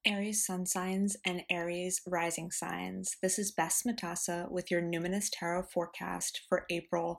Aries sun signs and Aries rising signs. This is Bess Matassa with your Numinous Tarot forecast for April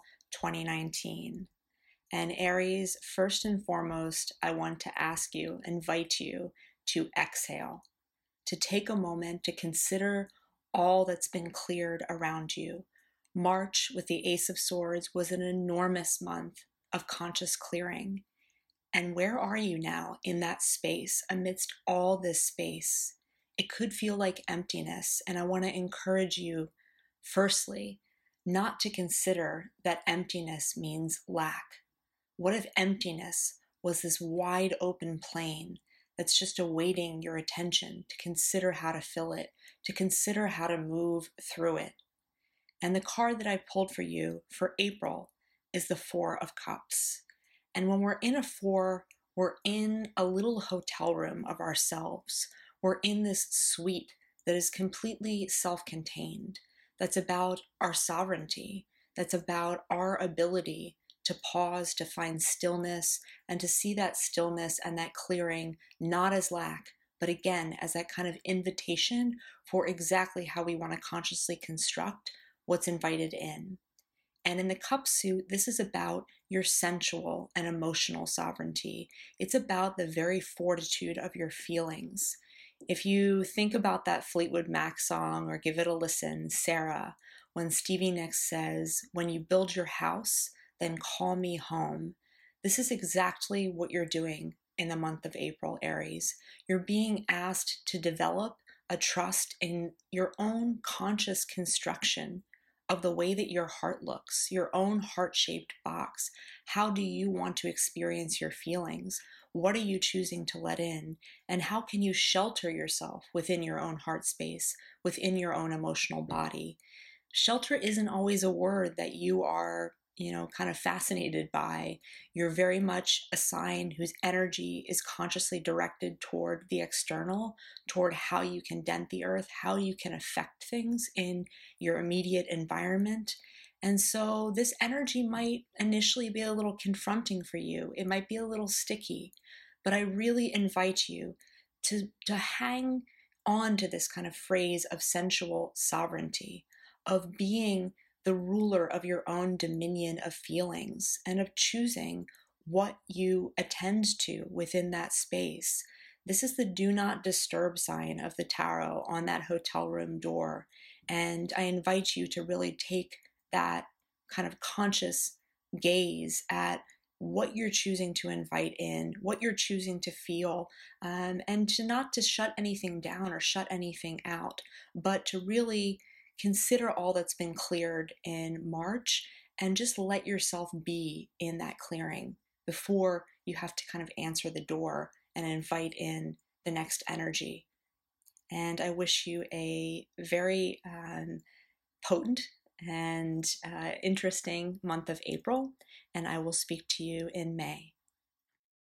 2019. And Aries, first and foremost, I want to invite you to exhale, to take a moment to consider all that's been cleared around you. March with the Ace of Swords was an enormous month of conscious clearing. And where are you now in that space, amidst all this space? It could feel like emptiness. And I want to encourage you, firstly, not to consider that emptiness means lack. What if emptiness was this wide open plain that's just awaiting your attention to consider how to fill it, to consider how to move through it? And the card that I pulled for you for April is the Four of Cups. And when we're in a four, we're in a little hotel room of ourselves. We're in this suite that is completely self-contained, that's about our sovereignty, that's about our ability to pause, to find stillness, and to see that stillness and that clearing not as lack, but again, as that kind of invitation for exactly how we want to consciously construct what's invited in. And in the cup suit, this is about your sensual and emotional sovereignty. It's about the very fortitude of your feelings. If you think about that Fleetwood Mac song or give it a listen, Sarah, when Stevie Nicks says, "When you build your house, then call me home." This is exactly what you're doing in the month of April, Aries. You're being asked to develop a trust in your own conscious construction of the way that your heart looks, your own heart-shaped box. How do you want to experience your feelings? What are you choosing to let in? And how can you shelter yourself within your own heart space, within your own emotional body? Shelter isn't always a word that you are kind of fascinated by. You're very much a sign whose energy is consciously directed toward the external, toward how you can dent the earth, how you can affect things in your immediate environment. And so this energy might initially be a little confronting for you. It might be a little sticky, but I really invite you to hang on to this kind of phrase of sensual sovereignty, of being the ruler of your own dominion of feelings and of choosing what you attend to within that space. This is the do not disturb sign of the tarot on that hotel room door. And I invite you to really take that kind of conscious gaze at what you're choosing to invite in, what you're choosing to feel, and to not to shut anything down or shut anything out, but to really consider all that's been cleared in March and just let yourself be in that clearing before you have to kind of answer the door and invite in the next energy. And I wish you a very potent and interesting month of April, and I will speak to you in May.